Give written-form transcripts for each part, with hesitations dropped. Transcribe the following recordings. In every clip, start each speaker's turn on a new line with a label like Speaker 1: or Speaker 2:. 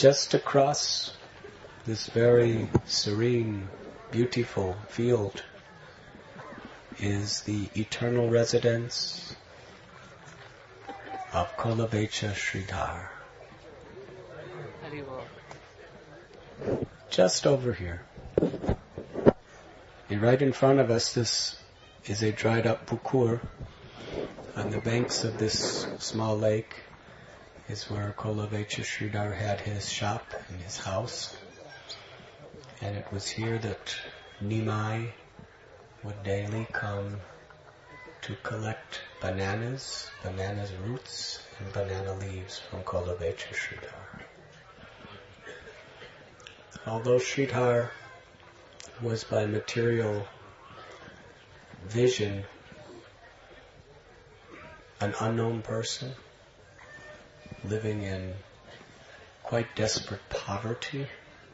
Speaker 1: Just across this very serene, beautiful field is the eternal residence of Kolavecha Sridhar. Just over here. And right in front of us, this is a dried up pukur. On the banks of this small lake is where Kolavecha Sridhar had his shop and his house. And it was here that Nimai would daily come to collect bananas roots, and banana leaves from Kolavecha Sridhar. Although Sridhar was by material vision an unknown person, living in quite desperate poverty,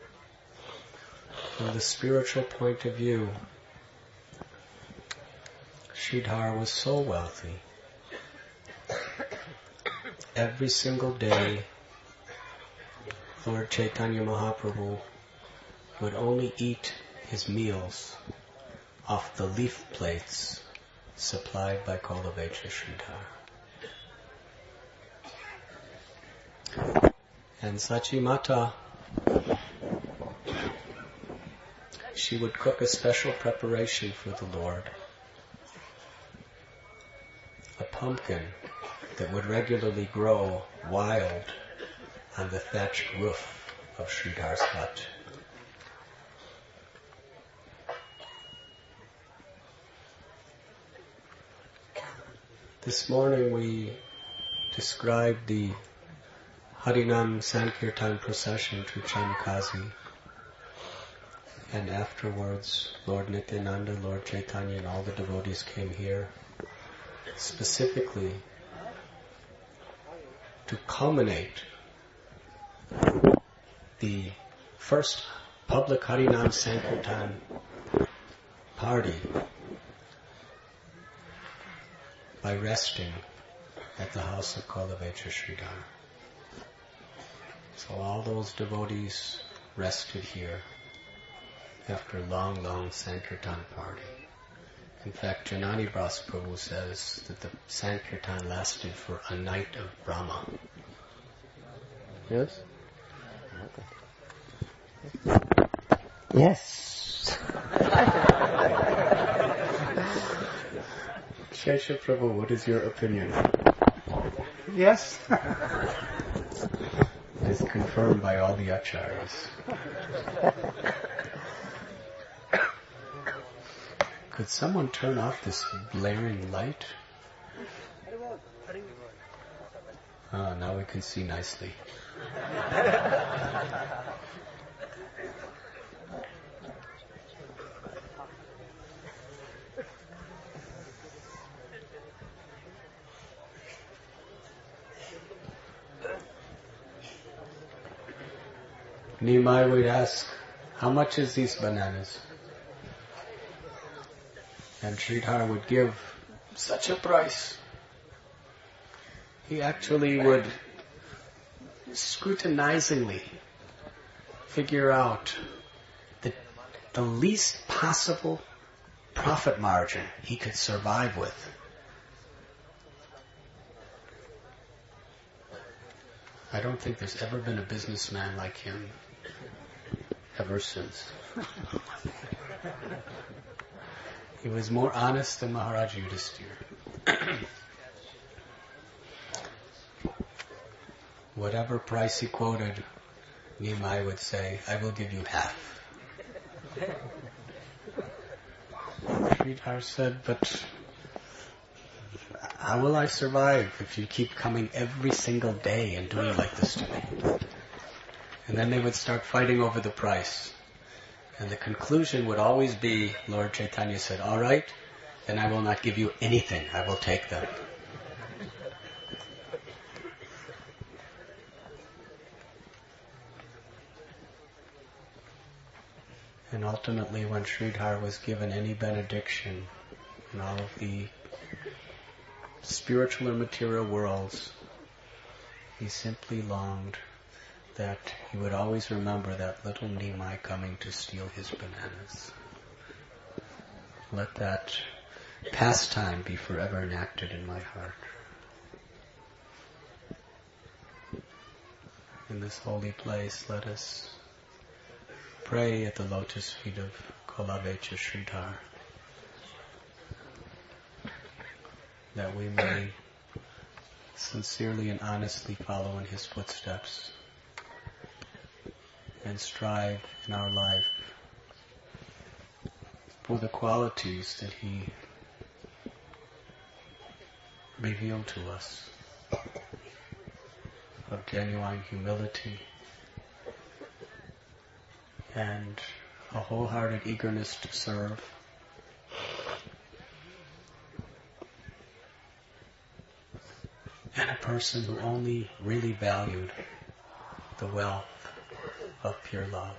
Speaker 1: from the spiritual point of view, Sridhar was so wealthy. Every single day, Lord Chaitanya Mahaprabhu would only eat his meals off the leaf plates supplied by Kolavecha Sridhar. And Sachi Mata, she would cook a special preparation for the Lord. A pumpkin that would regularly grow wild on the thatched roof of Sridhar's hut. This morning we described the Harinam Sankirtan procession to Chankazi, and afterwards Lord Nityananda, Lord Chaitanya and all the devotees came here specifically to culminate the first public Harinam Sankirtan party by resting at the house of Kolavecha Sridhar. So all those devotees rested here after a long, long Sankirtan party. In fact, Janani Bras Prabhu says that the Sankirtan lasted for a night of Brahma. Yes?
Speaker 2: Yes.
Speaker 1: Shesha Prabhu, what is your opinion?
Speaker 2: Yes.
Speaker 1: It is confirmed by all the acharyas. Could someone turn off this blaring light? Now we can see nicely. Nimai would ask, how much is these bananas? And Sridhar would give such a price. He actually would scrutinizingly figure out the least possible profit margin he could survive with. I don't think there's ever been a businessman like him ever since. He was more honest than Maharaj Yudhisthira. Whatever price he quoted, Nimai would say, I will give you half. Sridhar said, but how will I survive if you keep coming every single day and doing like this to me? And then they would start fighting over the price. And the conclusion would always be, Lord Chaitanya said, all right, then I will not give you anything. I will take them. And ultimately, when Sridhar was given any benediction in all of the spiritual and material worlds, he simply longed that he would always remember that little Nimai coming to steal his bananas. Let that pastime be forever enacted in my heart. In this holy place, let us pray at the lotus feet of Kolavecha Sridhar, that we may sincerely and honestly follow in his footsteps and strive in our life for the qualities that he revealed to us of genuine humility and a wholehearted eagerness to serve, and a person who only really valued the wealth of pure love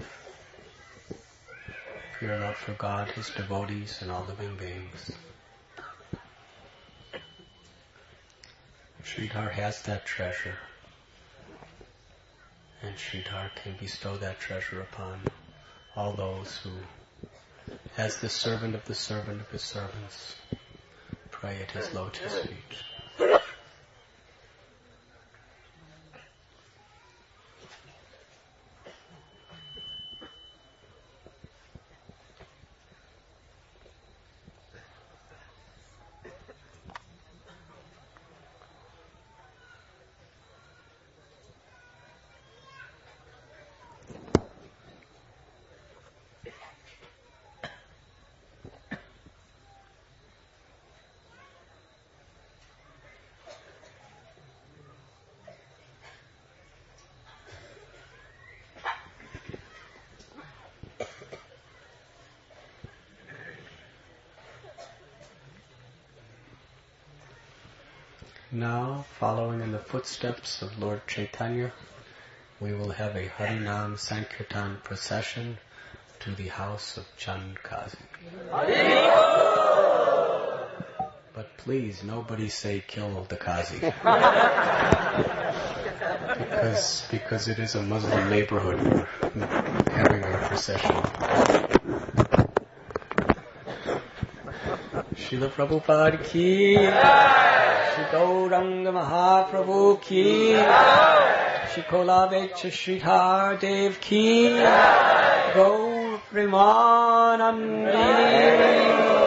Speaker 1: for God, his devotees, and all living beings. Sridhar has that treasure, and Sridhar can bestow that treasure upon all those who, as the servant of his servants, pray at his lotus feet. Now, following in the footsteps of Lord Chaitanya, we will have a Harinam Sankirtan procession to the house of Chand Kazi. But please, nobody say kill the Kazi. because it is a Muslim neighborhood we're having our procession. Srila Prabhupada ki, Shri Gauranga Mahaprabhu ki, Shri Kolavecha Sridhar Dev ki, Gaur Premanandi.